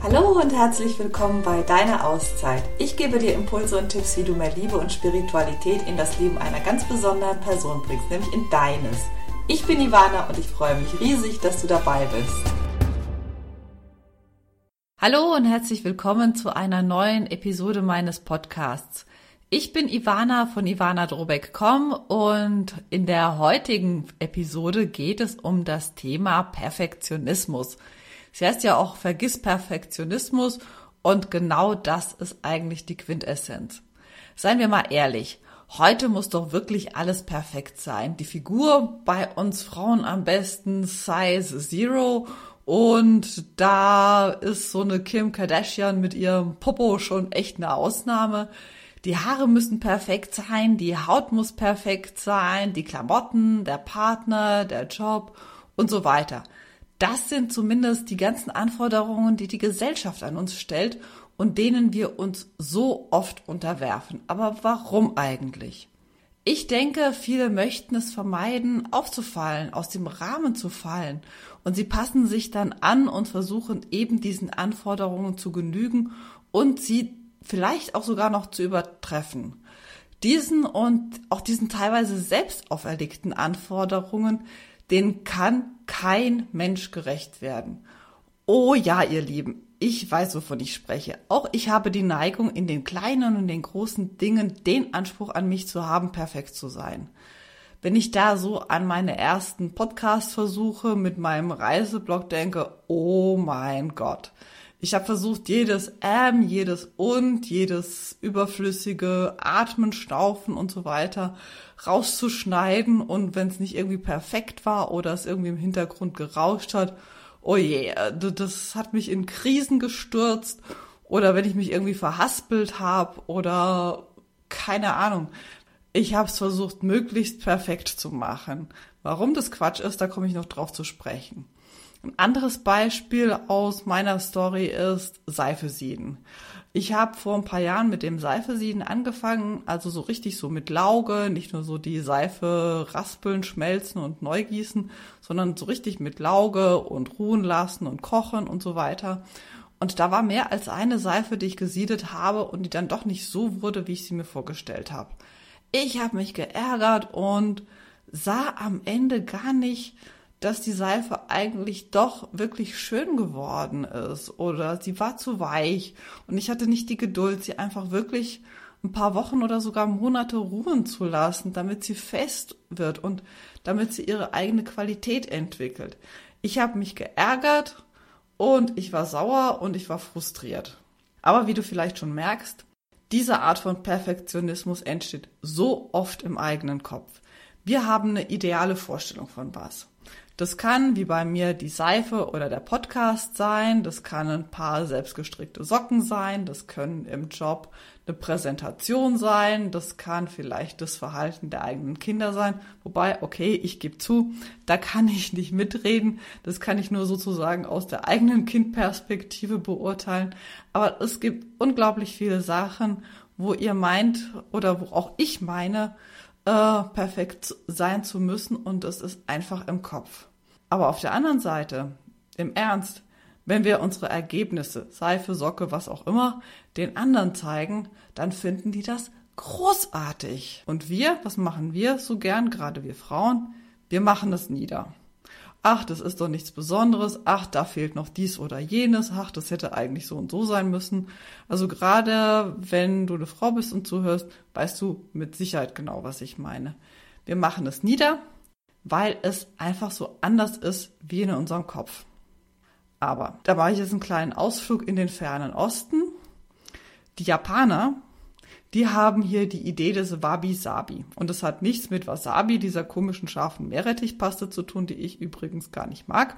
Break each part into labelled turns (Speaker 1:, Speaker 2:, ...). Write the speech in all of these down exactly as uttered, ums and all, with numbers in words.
Speaker 1: Hallo und herzlich willkommen bei Deiner Auszeit. Ich gebe dir Impulse und Tipps, wie du mehr Liebe und Spiritualität in das Leben einer ganz besonderen Person bringst, nämlich in deines. Ich bin Ivana und ich freue mich riesig, dass du dabei bist. Hallo und herzlich willkommen zu einer neuen Episode meines Podcasts. Ich bin Ivana von ivana drobeck punkt com und in der heutigen Episode geht es um das Thema Perfektionismus. Sie heißt ja auch Vergiss Perfektionismus und genau das ist eigentlich die Quintessenz. Seien wir mal ehrlich, heute muss doch wirklich alles perfekt sein. Die Figur bei uns Frauen am besten Size Zero und da ist so eine Kim Kardashian mit ihrem Popo schon echt eine Ausnahme. Die Haare müssen perfekt sein, die Haut muss perfekt sein, die Klamotten, der Partner, der Job und so weiter. Das sind zumindest die ganzen Anforderungen, die die Gesellschaft an uns stellt und denen wir uns so oft unterwerfen. Aber warum eigentlich? Ich denke, viele möchten es vermeiden, aufzufallen, aus dem Rahmen zu fallen. Und sie passen sich dann an und versuchen eben diesen Anforderungen zu genügen und sie vielleicht auch sogar noch zu übertreffen. Diesen und auch diesen teilweise selbst auferlegten Anforderungen, denen kann kein Mensch gerecht werden. Oh ja, ihr Lieben, ich weiß, wovon ich spreche. Auch ich habe die Neigung, in den kleinen und den großen Dingen den Anspruch an mich zu haben, perfekt zu sein. Wenn ich da so an meine ersten Podcast-Versuche mit meinem Reiseblog denke, oh mein Gott. Ich habe versucht, jedes Ähm, jedes Und, jedes überflüssige Atmen, Schnaufen und so weiter rauszuschneiden. Und wenn es nicht irgendwie perfekt war oder es irgendwie im Hintergrund gerauscht hat, oh je, das hat mich in Krisen gestürzt. Oder wenn ich mich irgendwie verhaspelt habe oder keine Ahnung. Ich habe es versucht, möglichst perfekt zu machen. Warum das Quatsch ist, da komme ich noch drauf zu sprechen. Ein anderes Beispiel aus meiner Story ist Seifesieden. Ich habe vor ein paar Jahren mit dem Seifesieden angefangen, also so richtig so mit Lauge, nicht nur so die Seife raspeln, schmelzen und neu gießen, sondern so richtig mit Lauge und ruhen lassen und kochen und so weiter. Und da war mehr als eine Seife, die ich gesiedet habe und die dann doch nicht so wurde, wie ich sie mir vorgestellt habe. Ich habe mich geärgert und sah am Ende gar nicht, dass die Seife eigentlich doch wirklich schön geworden ist oder sie war zu weich und ich hatte nicht die Geduld, sie einfach wirklich ein paar Wochen oder sogar Monate ruhen zu lassen, damit sie fest wird und damit sie ihre eigene Qualität entwickelt. Ich habe mich geärgert und ich war sauer und ich war frustriert. Aber wie du vielleicht schon merkst, diese Art von Perfektionismus entsteht so oft im eigenen Kopf. Wir haben eine ideale Vorstellung von was. Das kann, wie bei mir, die Seife oder der Podcast sein, das kann ein paar selbstgestrickte Socken sein, das können im Job eine Präsentation sein, das kann vielleicht das Verhalten der eigenen Kinder sein, wobei, okay, ich gebe zu, da kann ich nicht mitreden, das kann ich nur sozusagen aus der eigenen Kindperspektive beurteilen, aber es gibt unglaublich viele Sachen, wo ihr meint oder wo auch ich meine, Äh, perfekt sein zu müssen und es ist einfach im Kopf. Aber auf der anderen Seite, im Ernst, wenn wir unsere Ergebnisse, Seife, Socke, was auch immer, den anderen zeigen, dann finden die das großartig. Und wir, was machen wir so gern, gerade wir Frauen? Wir machen das nieder. Ach, das ist doch nichts Besonderes, ach, da fehlt noch dies oder jenes, ach, das hätte eigentlich so und so sein müssen. Also gerade wenn du eine Frau bist und zuhörst, weißt du mit Sicherheit genau, was ich meine. Wir machen es nieder, weil es einfach so anders ist wie in unserem Kopf. Aber da mache ich jetzt einen kleinen Ausflug in den fernen Osten. Die Japaner, die haben hier die Idee des Wabi-Sabi. Und das hat nichts mit Wasabi, dieser komischen scharfen Meerrettichpaste zu tun, die ich übrigens gar nicht mag.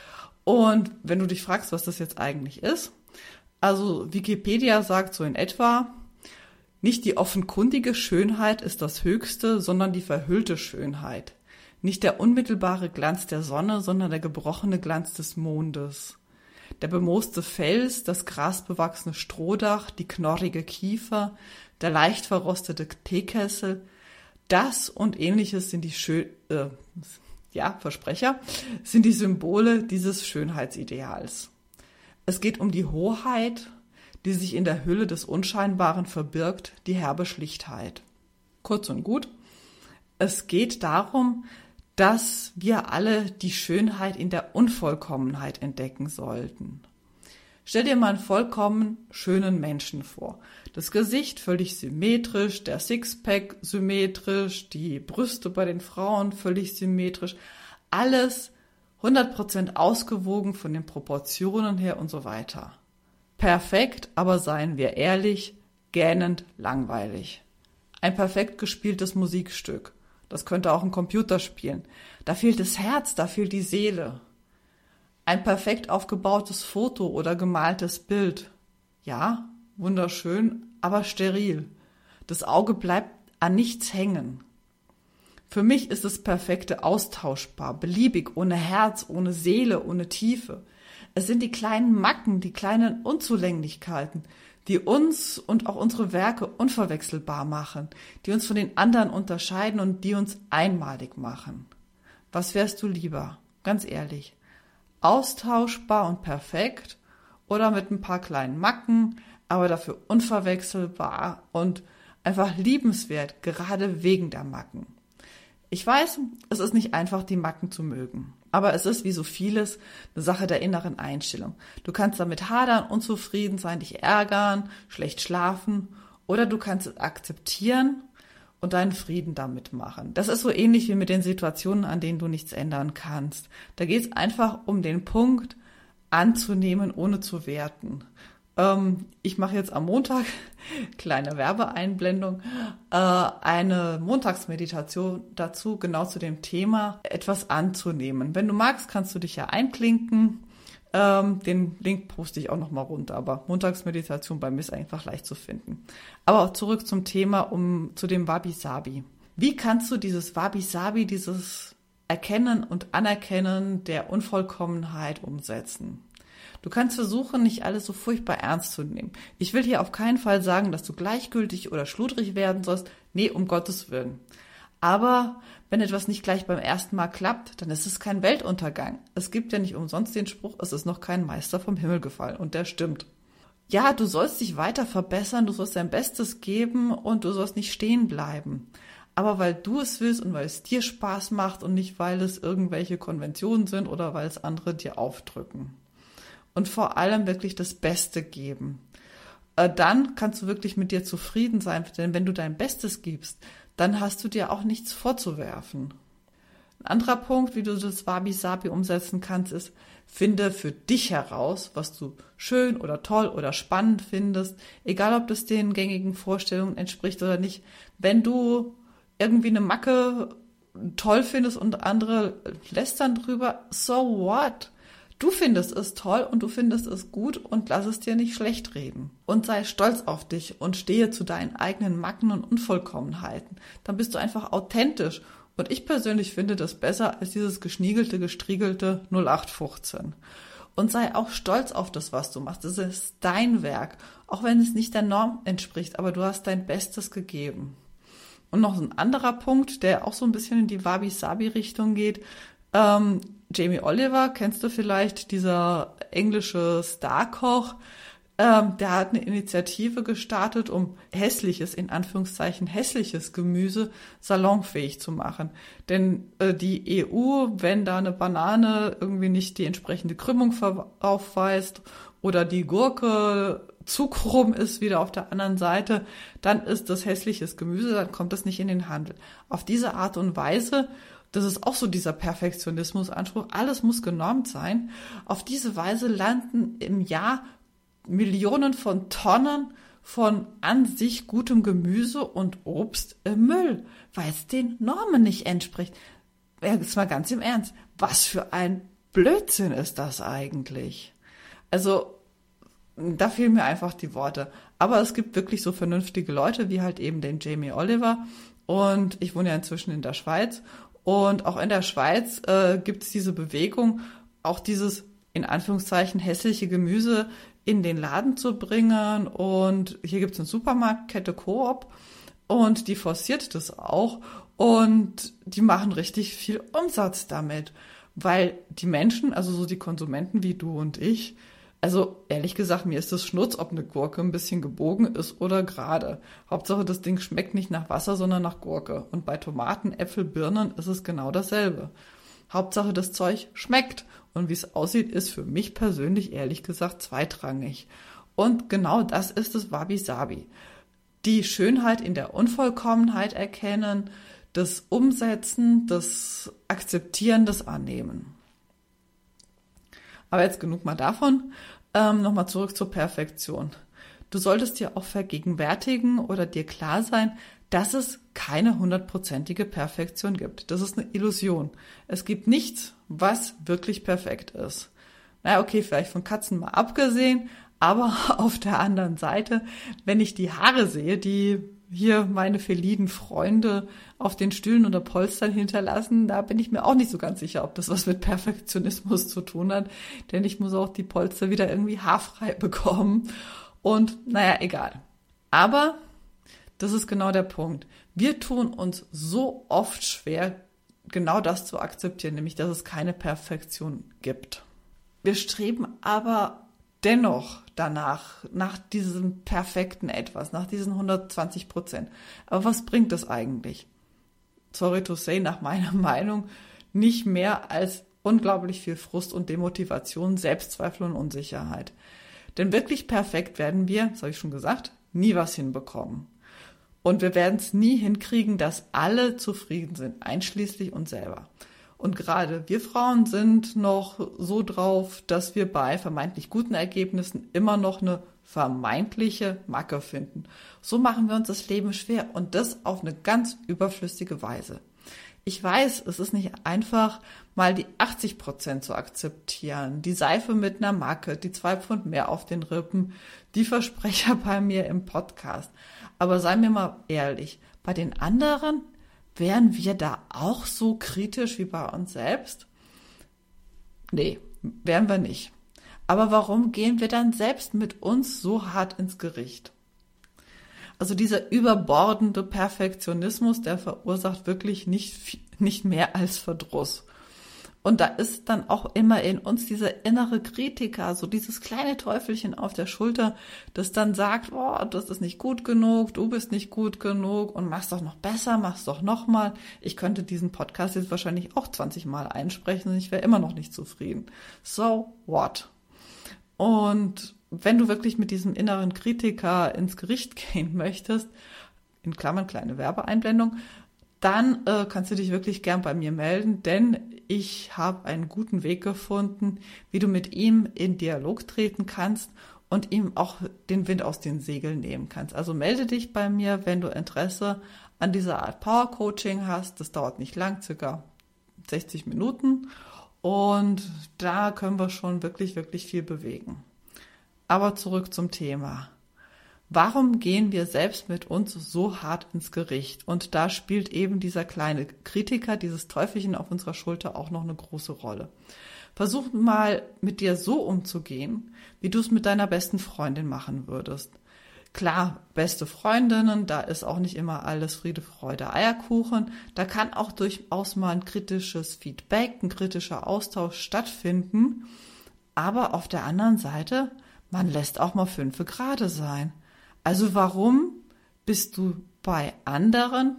Speaker 1: Und wenn du dich fragst, was das jetzt eigentlich ist, also Wikipedia sagt so in etwa, nicht die offenkundige Schönheit ist das Höchste, sondern die verhüllte Schönheit. Nicht der unmittelbare Glanz der Sonne, sondern der gebrochene Glanz des Mondes. Der bemooste Fels, das grasbewachsene Strohdach, die knorrige Kiefer, der leicht verrostete Teekessel, das und ähnliches sind die schön, äh, ja, Versprecher, sind die Symbole dieses Schönheitsideals. Es geht um die Hoheit, die sich in der Hülle des Unscheinbaren verbirgt, die herbe Schlichtheit. Kurz und gut, es geht darum, dass wir alle die Schönheit in der Unvollkommenheit entdecken sollten. Stell dir mal einen vollkommen schönen Menschen vor. Das Gesicht völlig symmetrisch, der Sixpack symmetrisch, die Brüste bei den Frauen völlig symmetrisch. Alles hundert Prozent ausgewogen von den Proportionen her und so weiter. Perfekt, aber seien wir ehrlich, gähnend langweilig. Ein perfekt gespieltes Musikstück. Das könnte auch ein Computer spielen. Da fehlt das Herz, da fehlt die Seele. Ein perfekt aufgebautes Foto oder gemaltes Bild. Ja, wunderschön, aber steril. Das Auge bleibt an nichts hängen. Für mich ist das Perfekte austauschbar, beliebig, ohne Herz, ohne Seele, ohne Tiefe. Es sind die kleinen Macken, die kleinen Unzulänglichkeiten, die uns und auch unsere Werke unverwechselbar machen, die uns von den anderen unterscheiden und die uns einmalig machen. Was wärst du lieber? Ganz ehrlich. Austauschbar und perfekt oder mit ein paar kleinen Macken, aber dafür unverwechselbar und einfach liebenswert, gerade wegen der Macken. Ich weiß, es ist nicht einfach, die Macken zu mögen, aber es ist wie so vieles eine Sache der inneren Einstellung. Du kannst damit hadern, unzufrieden sein, dich ärgern, schlecht schlafen oder du kannst es akzeptieren und deinen Frieden damit machen. Das ist so ähnlich wie mit den Situationen, an denen du nichts ändern kannst. Da geht es einfach um den Punkt, anzunehmen, ohne zu werten. Ähm, ich mache jetzt am Montag, kleine Werbeeinblendung, äh, eine Montagsmeditation dazu, genau zu dem Thema, etwas anzunehmen. Wenn du magst, kannst du dich ja einklinken. Ähm, den Link poste ich auch nochmal runter, aber Montagsmeditation bei mir ist einfach leicht zu finden. Aber auch zurück zum Thema, um zu dem Wabi-Sabi. Wie kannst du dieses Wabi-Sabi, dieses Erkennen und Anerkennen der Unvollkommenheit umsetzen? Du kannst versuchen, nicht alles so furchtbar ernst zu nehmen. Ich will hier auf keinen Fall sagen, dass du gleichgültig oder schludrig werden sollst. Nee, um Gottes Willen. Aber wenn etwas nicht gleich beim ersten Mal klappt, dann ist es kein Weltuntergang. Es gibt ja nicht umsonst den Spruch, es ist noch kein Meister vom Himmel gefallen. Und der stimmt. Ja, du sollst dich weiter verbessern, du sollst dein Bestes geben und du sollst nicht stehen bleiben. Aber weil du es willst und weil es dir Spaß macht und nicht, weil es irgendwelche Konventionen sind oder weil es andere dir aufdrücken. Und vor allem wirklich das Beste geben. Dann kannst du wirklich mit dir zufrieden sein, denn wenn du dein Bestes gibst, dann hast du dir auch nichts vorzuwerfen. Ein anderer Punkt, wie du das Wabi-Sabi umsetzen kannst, ist, finde für dich heraus, was du schön oder toll oder spannend findest, egal ob das den gängigen Vorstellungen entspricht oder nicht. Wenn du irgendwie eine Macke toll findest und andere lästern drüber, so what? Du findest es toll und du findest es gut und lass es dir nicht schlecht reden. Und sei stolz auf dich und stehe zu deinen eigenen Macken und Unvollkommenheiten. Dann bist du einfach authentisch. Und ich persönlich finde das besser als dieses geschniegelte, gestriegelte null acht fünfzehn. Und sei auch stolz auf das, was du machst. Das ist dein Werk. Auch wenn es nicht der Norm entspricht, aber du hast dein Bestes gegeben. Und noch ein anderer Punkt, der auch so ein bisschen in die Wabi-Sabi-Richtung geht. Ähm, Jamie Oliver, kennst du vielleicht, dieser englische Starkoch, ähm, der hat eine Initiative gestartet, um hässliches, in Anführungszeichen hässliches Gemüse salonfähig zu machen. Denn äh, die E U, wenn da eine Banane irgendwie nicht die entsprechende Krümmung aufweist oder die Gurke zu krumm ist wieder auf der anderen Seite, dann ist das hässliches Gemüse, dann kommt das nicht in den Handel. Auf diese Art und Weise, das ist auch so dieser Perfektionismusanspruch, alles muss genormt sein. Auf diese Weise landen im Jahr Millionen von Tonnen von an sich gutem Gemüse und Obst im Müll, weil es den Normen nicht entspricht. Jetzt mal ganz im Ernst, was für ein Blödsinn ist das eigentlich? Also, da fehlen mir einfach die Worte. Aber es gibt wirklich so vernünftige Leute, wie halt eben den Jamie Oliver. Und ich wohne ja inzwischen in der Schweiz. Und auch in der Schweiz äh, gibt es diese Bewegung, auch dieses in Anführungszeichen hässliche Gemüse in den Laden zu bringen. Und hier gibt es eine Supermarktkette Coop und die forciert das auch. Und die machen richtig viel Umsatz damit, weil die Menschen, also so die Konsumenten wie du und ich, Also ehrlich gesagt, mir ist es Schnurz, ob eine Gurke ein bisschen gebogen ist oder gerade. Hauptsache, das Ding schmeckt nicht nach Wasser, sondern nach Gurke. Und bei Tomaten, Äpfel, Birnen ist es genau dasselbe. Hauptsache, das Zeug schmeckt. Und wie es aussieht, ist für mich persönlich ehrlich gesagt zweitrangig. Und genau das ist es Wabi-Sabi. Die Schönheit in der Unvollkommenheit erkennen, das Umsetzen, das Akzeptieren, das Annehmen. Aber jetzt genug mal davon. Ähm, Nochmal zurück zur Perfektion. Du solltest dir auch vergegenwärtigen oder dir klar sein, dass es keine hundertprozentige Perfektion gibt. Das ist eine Illusion. Es gibt nichts, was wirklich perfekt ist. Naja, okay, vielleicht von Katzen mal abgesehen, aber auf der anderen Seite, wenn ich die Haare sehe, die hier meine feliden Freunde auf den Stühlen oder Polstern hinterlassen, da bin ich mir auch nicht so ganz sicher, ob das was mit Perfektionismus zu tun hat, denn ich muss auch die Polster wieder irgendwie haarfrei bekommen und naja, egal. Aber das ist genau der Punkt. Wir tun uns so oft schwer, genau das zu akzeptieren, nämlich dass es keine Perfektion gibt. Wir streben aber dennoch danach, nach diesem perfekten Etwas, nach diesen hundertzwanzig Prozent. Aber was bringt das eigentlich? Sorry to say, nach meiner Meinung nicht mehr als unglaublich viel Frust und Demotivation, Selbstzweifel und Unsicherheit. Denn wirklich perfekt werden wir, das habe ich schon gesagt, nie was hinbekommen. Und wir werden es nie hinkriegen, dass alle zufrieden sind, einschließlich uns selber. Und gerade wir Frauen sind noch so drauf, dass wir bei vermeintlich guten Ergebnissen immer noch eine vermeintliche Macke finden. So machen wir uns das Leben schwer und das auf eine ganz überflüssige Weise. Ich weiß, es ist nicht einfach, mal die achtzig Prozent zu akzeptieren, die Seife mit einer Macke, die zwei Pfund mehr auf den Rippen, die Versprecher bei mir im Podcast. Aber seien wir mal ehrlich, bei den anderen wären wir da auch so kritisch wie bei uns selbst? Nee, wären wir nicht. Aber warum gehen wir dann selbst mit uns so hart ins Gericht? Also dieser überbordende Perfektionismus, der verursacht wirklich nicht, nicht mehr als Verdruss. Und da ist dann auch immer in uns dieser innere Kritiker, so dieses kleine Teufelchen auf der Schulter, das dann sagt, oh, das ist nicht gut genug, du bist nicht gut genug und mach's doch noch besser, mach's doch noch mal. Ich könnte diesen Podcast jetzt wahrscheinlich auch zwanzig Mal einsprechen und ich wäre immer noch nicht zufrieden. So what? Und wenn du wirklich mit diesem inneren Kritiker ins Gericht gehen möchtest, in Klammern kleine Werbeeinblendung, dann äh, kannst du dich wirklich gern bei mir melden, denn ich habe einen guten Weg gefunden, wie du mit ihm in Dialog treten kannst und ihm auch den Wind aus den Segeln nehmen kannst. Also melde dich bei mir, wenn du Interesse an dieser Art Power Coaching hast. Das dauert nicht lang, circa sechzig Minuten. Und da können wir schon wirklich, wirklich viel bewegen. Aber zurück zum Thema. Warum gehen wir selbst mit uns so hart ins Gericht? Und da spielt eben dieser kleine Kritiker, dieses Teufelchen auf unserer Schulter auch noch eine große Rolle. Versuch mal mit dir so umzugehen, wie du es mit deiner besten Freundin machen würdest. Klar, beste Freundinnen, da ist auch nicht immer alles Friede, Freude, Eierkuchen. Da kann auch durchaus mal ein kritisches Feedback, ein kritischer Austausch stattfinden. Aber auf der anderen Seite, man lässt auch mal fünfe gerade sein. Also warum bist du bei anderen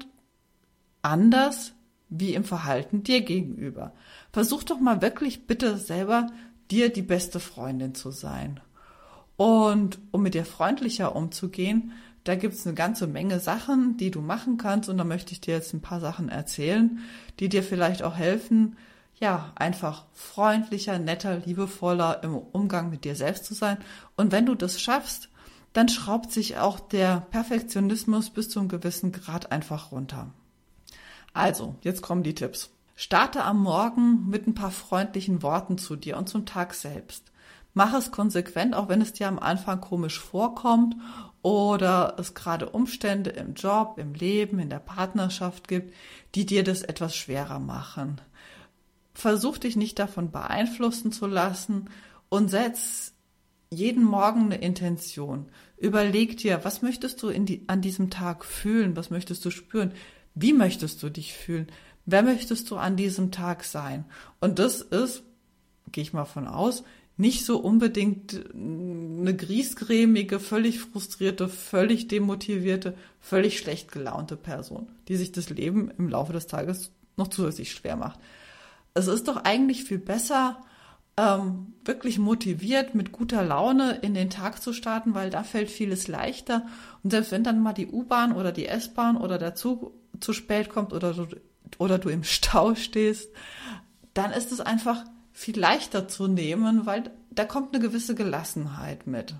Speaker 1: anders wie im Verhalten dir gegenüber? Versuch doch mal wirklich bitte selber dir die beste Freundin zu sein. Und um mit dir freundlicher umzugehen, da gibt's eine ganze Menge Sachen, die du machen kannst. Und da möchte ich dir jetzt ein paar Sachen erzählen, die dir vielleicht auch helfen, ja, einfach freundlicher, netter, liebevoller im Umgang mit dir selbst zu sein. Und wenn du das schaffst, dann schraubt sich auch der Perfektionismus bis zu einem gewissen Grad einfach runter. Also, jetzt kommen die Tipps. Starte am Morgen mit ein paar freundlichen Worten zu dir und zum Tag selbst. Mach es konsequent, auch wenn es dir am Anfang komisch vorkommt oder es gerade Umstände im Job, im Leben, in der Partnerschaft gibt, die dir das etwas schwerer machen. Versuch dich nicht davon beeinflussen zu lassen und setz jeden Morgen eine Intention. Überleg dir, was möchtest du in die, an diesem Tag fühlen? Was möchtest du spüren? Wie möchtest du dich fühlen? Wer möchtest du an diesem Tag sein? Und das ist, gehe ich mal von aus, nicht so unbedingt eine griesgrämige, völlig frustrierte, völlig demotivierte, völlig schlecht gelaunte Person, die sich das Leben im Laufe des Tages noch zusätzlich schwer macht. Es ist doch eigentlich viel besser, ähm, wirklich motiviert, mit guter Laune in den Tag zu starten, weil da fällt vieles leichter. Und selbst wenn dann mal die U-Bahn oder die S-Bahn oder der Zug zu spät kommt oder du, oder du im Stau stehst, dann ist es einfach viel leichter zu nehmen, weil da kommt eine gewisse Gelassenheit mit.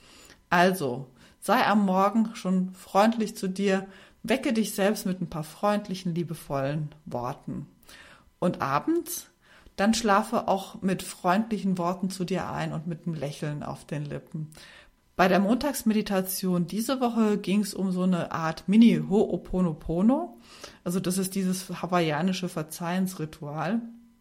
Speaker 1: Also, sei am Morgen schon freundlich zu dir, wecke dich selbst mit ein paar freundlichen, liebevollen Worten. Und abends, dann schlafe auch mit freundlichen Worten zu dir ein und mit einem Lächeln auf den Lippen. Bei der Montagsmeditation diese Woche ging es um so eine Art Mini-Ho'oponopono. Also das ist dieses hawaiianische Verzeihensritual.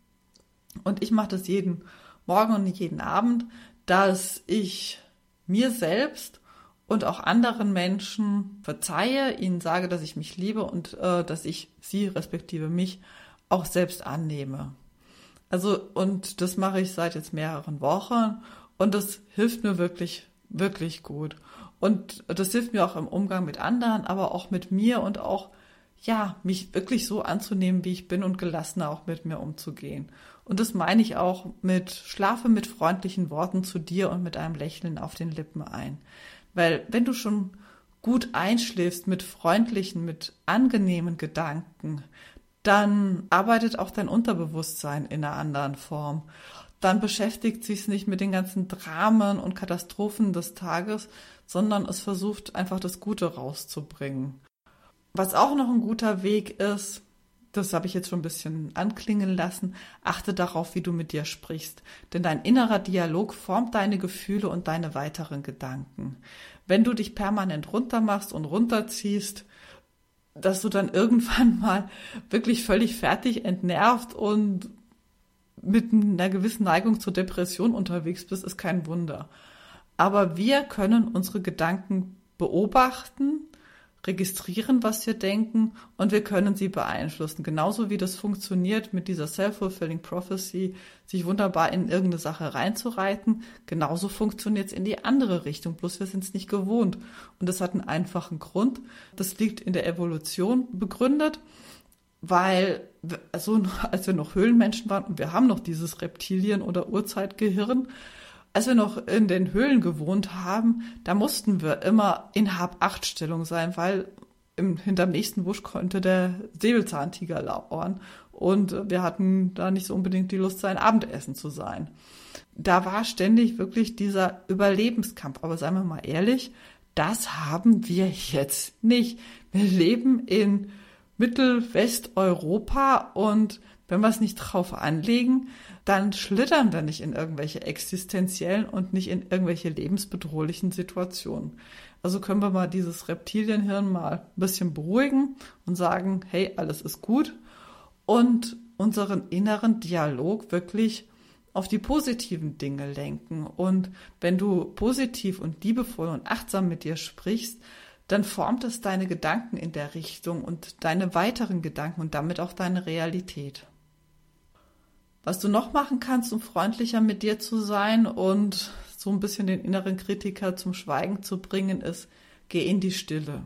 Speaker 1: Und ich mache das jeden Morgen und jeden Abend, dass ich mir selbst und auch anderen Menschen verzeihe, ihnen sage, dass ich mich liebe und äh, dass ich sie, respektive mich, auch selbst annehme. Also, und das mache ich seit jetzt mehreren Wochen und das hilft mir wirklich, wirklich gut. Und das hilft mir auch im Umgang mit anderen, aber auch mit mir und auch, ja, mich wirklich so anzunehmen, wie ich bin und gelassener auch mit mir umzugehen. Und das meine ich auch mit schlafe mit freundlichen Worten zu dir und mit einem Lächeln auf den Lippen ein. Weil wenn du schon gut einschläfst mit freundlichen, mit angenehmen Gedanken, dann arbeitet auch dein Unterbewusstsein in einer anderen Form. Dann beschäftigt sich es nicht mit den ganzen Dramen und Katastrophen des Tages, sondern es versucht einfach das Gute rauszubringen. Was auch noch ein guter Weg ist, das habe ich jetzt schon ein bisschen anklingen lassen, achte darauf, wie du mit dir sprichst. Denn dein innerer Dialog formt deine Gefühle und deine weiteren Gedanken. Wenn du dich permanent runtermachst und runterziehst, dass du dann irgendwann mal wirklich völlig fertig, entnervt und mit einer gewissen Neigung zur Depression unterwegs bist, ist kein Wunder. Aber wir können unsere Gedanken beobachten, registrieren, was wir denken und wir können sie beeinflussen. Genauso wie das funktioniert mit dieser Self-Fulfilling Prophecy, sich wunderbar in irgendeine Sache reinzureiten, genauso funktioniert es in die andere Richtung, bloß wir sind es nicht gewohnt. Und das hat einen einfachen Grund. Das liegt in der Evolution begründet, weil also, als wir noch Höhlenmenschen waren und wir haben noch dieses Reptilien- oder Urzeitgehirn, als wir noch in den Höhlen gewohnt haben, da mussten wir immer in Hab-Acht-Stellung sein, weil im, hinterm nächsten Busch konnte der Säbelzahntiger lauern und wir hatten da nicht so unbedingt die Lust, sein Abendessen zu sein. Da war ständig wirklich dieser Überlebenskampf. Aber seien wir mal ehrlich, das haben wir jetzt nicht. Wir leben in Mittelwesteuropa und wenn wir es nicht drauf anlegen, dann schlittern wir nicht in irgendwelche existenziellen und nicht in irgendwelche lebensbedrohlichen Situationen. Also können wir mal dieses Reptilienhirn mal ein bisschen beruhigen und sagen, hey, alles ist gut und unseren inneren Dialog wirklich auf die positiven Dinge lenken. Und wenn du positiv und liebevoll und achtsam mit dir sprichst, dann formt es deine Gedanken in der Richtung und deine weiteren Gedanken und damit auch deine Realität. Was du noch machen kannst, um freundlicher mit dir zu sein und so ein bisschen den inneren Kritiker zum Schweigen zu bringen, ist, geh in die Stille.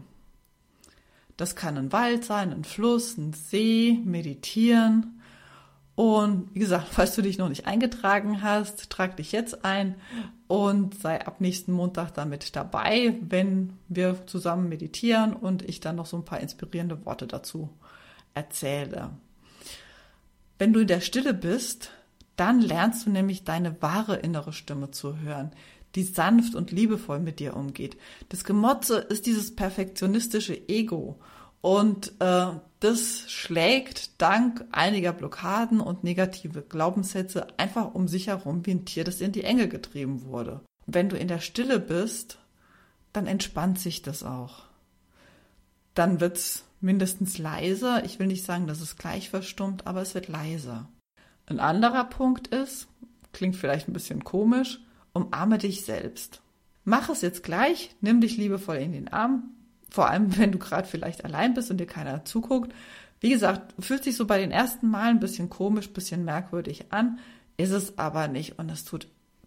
Speaker 1: Das kann ein Wald sein, ein Fluss, ein See, meditieren. Und wie gesagt, falls du dich noch nicht eingetragen hast, trag dich jetzt ein und sei ab nächsten Montag damit dabei, wenn wir zusammen meditieren und ich dann noch so ein paar inspirierende Worte dazu erzähle. Wenn du in der Stille bist, dann lernst du nämlich deine wahre innere Stimme zu hören, die sanft und liebevoll mit dir umgeht. Das Gemotze ist dieses perfektionistische Ego und äh, das schlägt dank einiger Blockaden und negative Glaubenssätze einfach um sich herum wie ein Tier, das in die Enge getrieben wurde. Wenn du in der Stille bist, dann entspannt sich das auch. Dann wird's mindestens leiser. Ich will nicht sagen, dass es gleich verstummt, aber es wird leiser. Ein anderer Punkt ist, klingt vielleicht ein bisschen komisch, umarme dich selbst. Mach es jetzt gleich, nimm dich liebevoll in den Arm, vor allem wenn du gerade vielleicht allein bist und dir keiner zuguckt. Wie gesagt, fühlt sich so bei den ersten Malen ein bisschen komisch, ein bisschen merkwürdig an, ist es aber nicht und es tut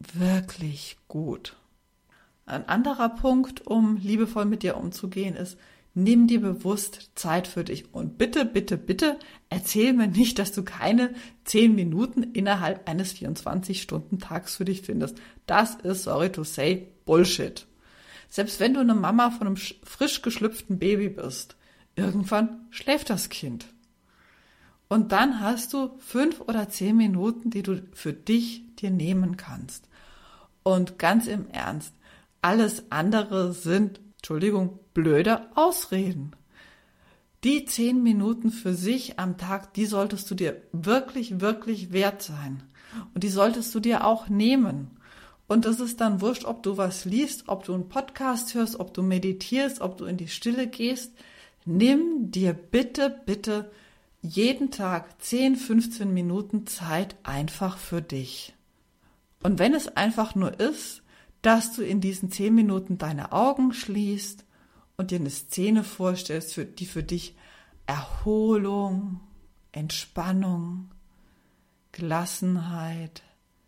Speaker 1: wirklich gut. Ein anderer Punkt, um liebevoll mit dir umzugehen, ist, nimm dir bewusst Zeit für dich. Und bitte, bitte, bitte erzähl mir nicht, dass du keine zehn Minuten innerhalb eines vierundzwanzig-Stunden-Tags für dich findest. Das ist, sorry to say, Bullshit. Selbst wenn du eine Mama von einem frisch geschlüpften Baby bist, irgendwann schläft das Kind. Und dann hast du fünf oder zehn Minuten, die du für dich dir nehmen kannst. Und ganz im Ernst, alles andere sind, Entschuldigung, blöde Ausreden. Die zehn Minuten für sich am Tag, die solltest du dir wirklich, wirklich wert sein. Und die solltest du dir auch nehmen. Und es ist dann wurscht, ob du was liest, ob du einen Podcast hörst, ob du meditierst, ob du in die Stille gehst. Nimm dir bitte, bitte jeden Tag zehn, fünfzehn Minuten Zeit einfach für dich. Und wenn es einfach nur ist, dass du in diesen zehn Minuten deine Augen schließt und dir eine Szene vorstellst, für, die für dich Erholung, Entspannung, Gelassenheit,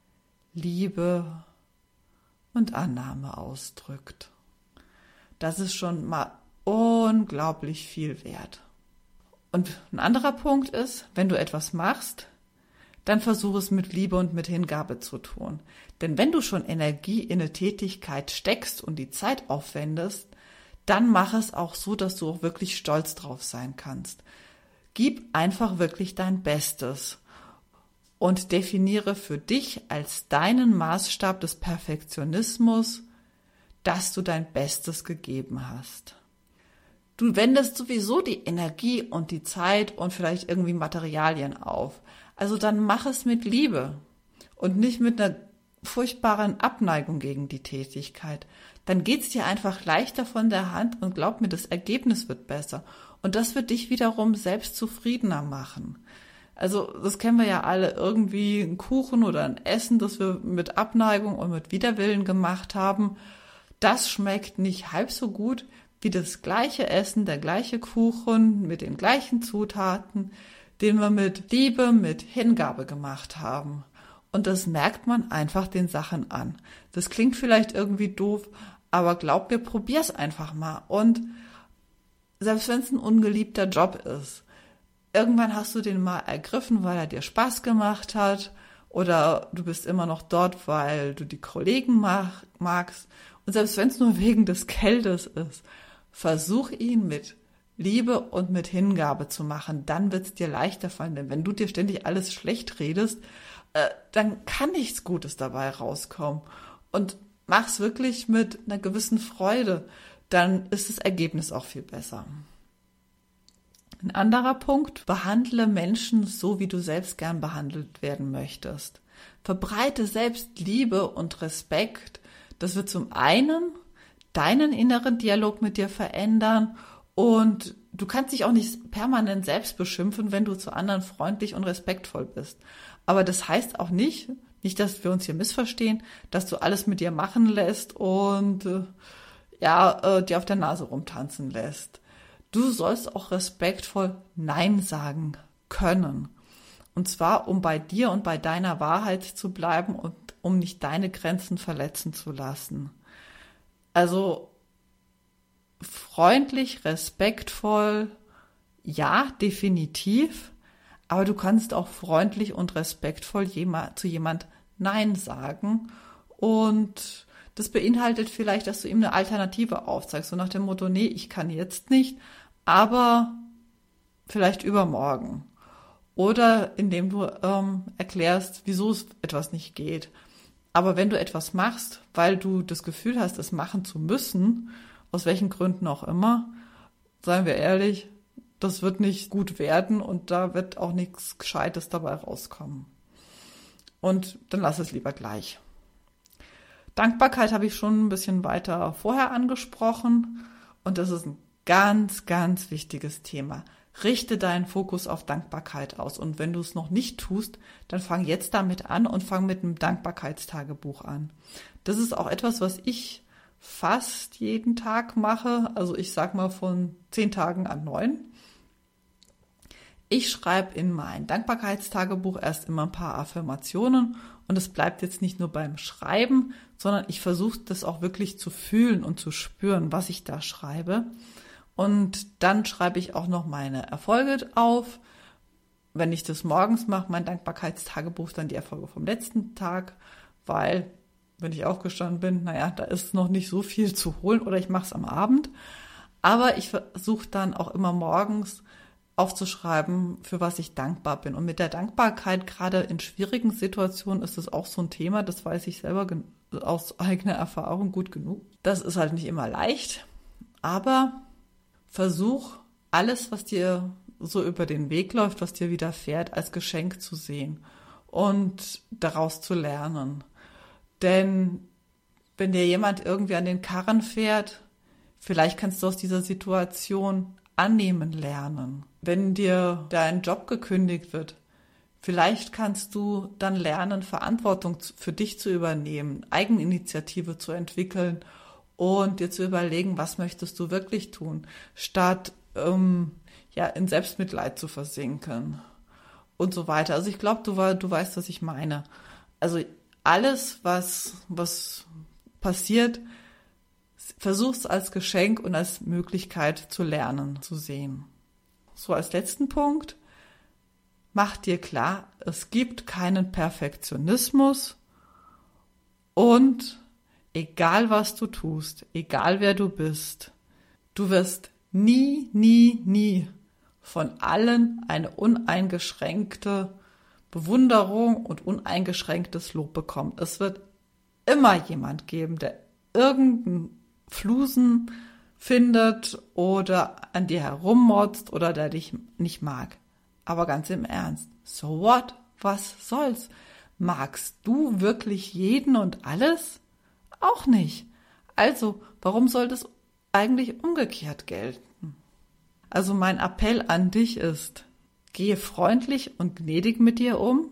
Speaker 1: Liebe und Annahme ausdrückt. Das ist schon mal unglaublich viel wert. Und ein anderer Punkt ist, wenn du etwas machst, dann versuch es mit Liebe und mit Hingabe zu tun. Denn wenn du schon Energie in eine Tätigkeit steckst und die Zeit aufwendest, dann mach es auch so, dass du auch wirklich stolz drauf sein kannst. Gib einfach wirklich dein Bestes und definiere für dich als deinen Maßstab des Perfektionismus, dass du dein Bestes gegeben hast. Du wendest sowieso die Energie und die Zeit und vielleicht irgendwie Materialien auf. Also dann mach es mit Liebe und nicht mit einer furchtbaren Abneigung gegen die Tätigkeit. Dann geht's dir einfach leichter von der Hand und glaub mir, das Ergebnis wird besser. Und das wird dich wiederum selbst zufriedener machen. Also das kennen wir ja alle, irgendwie einen Kuchen oder ein Essen, das wir mit Abneigung und mit Widerwillen gemacht haben. Das schmeckt nicht halb so gut wie das gleiche Essen, der gleiche Kuchen mit den gleichen Zutaten, den wir mit Liebe, mit Hingabe gemacht haben. Und das merkt man einfach den Sachen an. Das klingt vielleicht irgendwie doof, aber glaub mir, probier's einfach mal. Und selbst wenn es ein ungeliebter Job ist, irgendwann hast du den mal ergriffen, weil er dir Spaß gemacht hat, oder du bist immer noch dort, weil du die Kollegen mag, magst. Und selbst wenn es nur wegen des Geldes ist, versuch ihn mit Liebe und mit Hingabe zu machen, dann wird es dir leichter fallen. Denn wenn du dir ständig alles schlecht redest, äh, dann kann nichts Gutes dabei rauskommen. Und mach's wirklich mit einer gewissen Freude, dann ist das Ergebnis auch viel besser. Ein anderer Punkt, behandle Menschen so, wie du selbst gern behandelt werden möchtest. Verbreite selbst Liebe und Respekt. Das wird zum einen deinen inneren Dialog mit dir verändern und du kannst dich auch nicht permanent selbst beschimpfen, wenn du zu anderen freundlich und respektvoll bist. Aber das heißt auch nicht, nicht, dass wir uns hier missverstehen, dass du alles mit dir machen lässt und äh, ja, äh, dir auf der Nase rumtanzen lässt. Du sollst auch respektvoll Nein sagen können. Und zwar, um bei dir und bei deiner Wahrheit zu bleiben und um nicht deine Grenzen verletzen zu lassen. Also freundlich, respektvoll, ja, definitiv, aber du kannst auch freundlich und respektvoll jema- zu jemand Nein sagen und das beinhaltet vielleicht, dass du ihm eine Alternative aufzeigst, so nach dem Motto, nee, ich kann jetzt nicht, aber vielleicht übermorgen. Oder indem du ähm, erklärst, wieso es etwas nicht geht. Aber wenn du etwas machst, weil du das Gefühl hast, es machen zu müssen, aus welchen Gründen auch immer, seien wir ehrlich, das wird nicht gut werden und da wird auch nichts Gescheites dabei rauskommen. Und dann lass es lieber gleich. Dankbarkeit habe ich schon ein bisschen weiter vorher angesprochen und das ist ein ganz, ganz wichtiges Thema. Richte deinen Fokus auf Dankbarkeit aus und wenn du es noch nicht tust, dann fang jetzt damit an und fang mit einem Dankbarkeitstagebuch an. Das ist auch etwas, was ich fast jeden Tag mache, also ich sag mal von zehn Tagen an neun. Ich schreibe in mein Dankbarkeitstagebuch erst immer ein paar Affirmationen Und es bleibt jetzt nicht nur beim Schreiben, sondern ich versuche das auch wirklich zu fühlen und zu spüren, was ich da schreibe. Und dann schreibe ich auch noch meine Erfolge auf. Wenn ich das morgens mache, mein Dankbarkeitstagebuch, dann die Erfolge vom letzten Tag, weil, wenn ich aufgestanden bin, naja, da ist noch nicht so viel zu holen oder ich mache es am Abend. Aber ich versuche dann auch immer morgens aufzuschreiben, für was ich dankbar bin. Und mit der Dankbarkeit, gerade in schwierigen Situationen, ist es auch so ein Thema, das weiß ich selber gen- aus eigener Erfahrung gut genug. Das ist halt nicht immer leicht, aber versuch alles, was dir so über den Weg läuft, was dir widerfährt, als Geschenk zu sehen und daraus zu lernen. Denn wenn dir jemand irgendwie an den Karren fährt, vielleicht kannst du aus dieser Situation annehmen lernen. Wenn dir dein Job gekündigt wird, vielleicht kannst du dann lernen, Verantwortung für dich zu übernehmen, Eigeninitiative zu entwickeln und dir zu überlegen, was möchtest du wirklich tun, statt ähm, ja in Selbstmitleid zu versinken und so weiter. Also ich glaube, du, du weißt, was ich meine. Also alles, was, was passiert, versuch's als Geschenk und als Möglichkeit zu lernen, zu sehen. So als letzten Punkt, mach dir klar, es gibt keinen Perfektionismus und egal was du tust, egal wer du bist, du wirst nie, nie, nie von allen eine uneingeschränkte Bewunderung und uneingeschränktes Lob bekommen. Es wird immer jemand geben, der irgendeinen Flusen findet oder an dir herummotzt oder der dich nicht mag. Aber ganz im Ernst, so what? Was soll's? Magst du wirklich jeden und alles? Auch nicht. Also, warum sollte es eigentlich umgekehrt gelten? Also mein Appell an dich ist, gehe freundlich und gnädig mit dir um,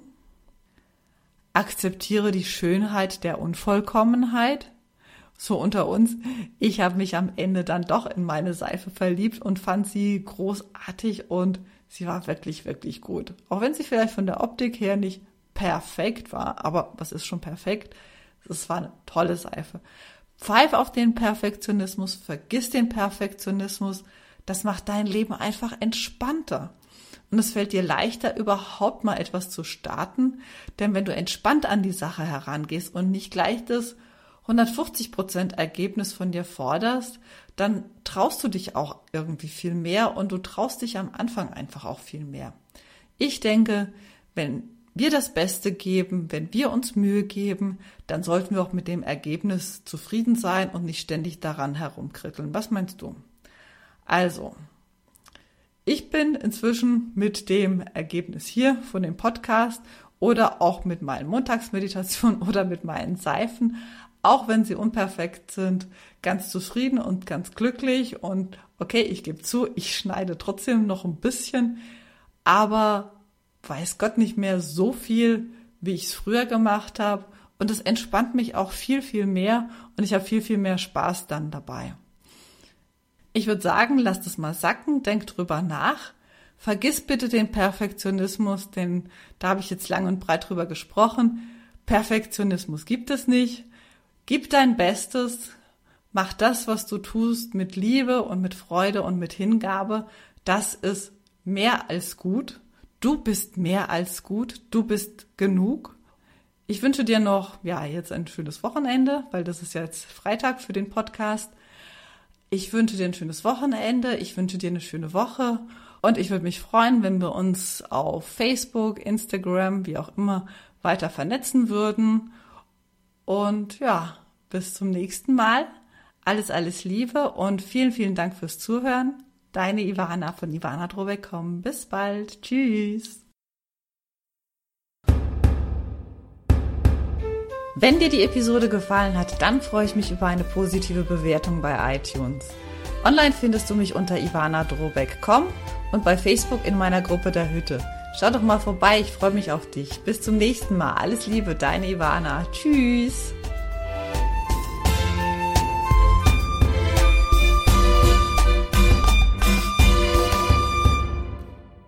Speaker 1: akzeptiere die Schönheit der Unvollkommenheit. So unter uns, ich habe mich am Ende dann doch in meine Seife verliebt und fand sie großartig und sie war wirklich, wirklich gut. Auch wenn sie vielleicht von der Optik her nicht perfekt war, aber was ist schon perfekt? Es war eine tolle Seife. Pfeif auf den Perfektionismus, vergiss den Perfektionismus, das macht dein Leben einfach entspannter. Und es fällt dir leichter, überhaupt mal etwas zu starten, denn wenn du entspannt an die Sache herangehst und nicht gleich das hundertfünfzig Prozent Ergebnis von dir forderst, dann traust du dich auch irgendwie viel mehr und du traust dich am Anfang einfach auch viel mehr. Ich denke, wenn wir das Beste geben, wenn wir uns Mühe geben, dann sollten wir auch mit dem Ergebnis zufrieden sein und nicht ständig daran herumkritteln. Was meinst du? Also, ich bin inzwischen mit dem Ergebnis hier von dem Podcast oder auch mit meinen Montagsmeditationen oder mit meinen Seifen, auch wenn sie unperfekt sind, ganz zufrieden und ganz glücklich. Und okay, ich gebe zu, ich schneide trotzdem noch ein bisschen, aber weiß Gott nicht mehr so viel, wie ich es früher gemacht habe. Und es entspannt mich auch viel, viel mehr und ich habe viel, viel mehr Spaß dann dabei. Ich würde sagen, lass das mal sacken, denk drüber nach. Vergiss bitte den Perfektionismus, denn da habe ich jetzt lang und breit drüber gesprochen. Perfektionismus gibt es nicht. Gib dein Bestes, mach das, was du tust, mit Liebe und mit Freude und mit Hingabe. Das ist mehr als gut. Du bist mehr als gut. Du bist genug. Ich wünsche dir noch, ja, jetzt ein schönes Wochenende, weil das ist ja jetzt Freitag für den Podcast. Ich wünsche dir ein schönes Wochenende. Ich wünsche dir eine schöne Woche. Und ich würde mich freuen, wenn wir uns auf Facebook, Instagram, wie auch immer, weiter vernetzen würden. Und ja, bis zum nächsten Mal. Alles, alles Liebe und vielen, vielen Dank fürs Zuhören. Deine Ivana von Ivana Drobeck. Bis bald. Tschüss. Wenn dir die Episode gefallen hat, dann freue ich mich über eine positive Bewertung bei iTunes. Online findest du mich unter ivana drobeck punkt com und bei Facebook in meiner Gruppe der Hütte. Schau doch mal vorbei, ich freue mich auf dich. Bis zum nächsten Mal. Alles Liebe, deine Ivana. Tschüss.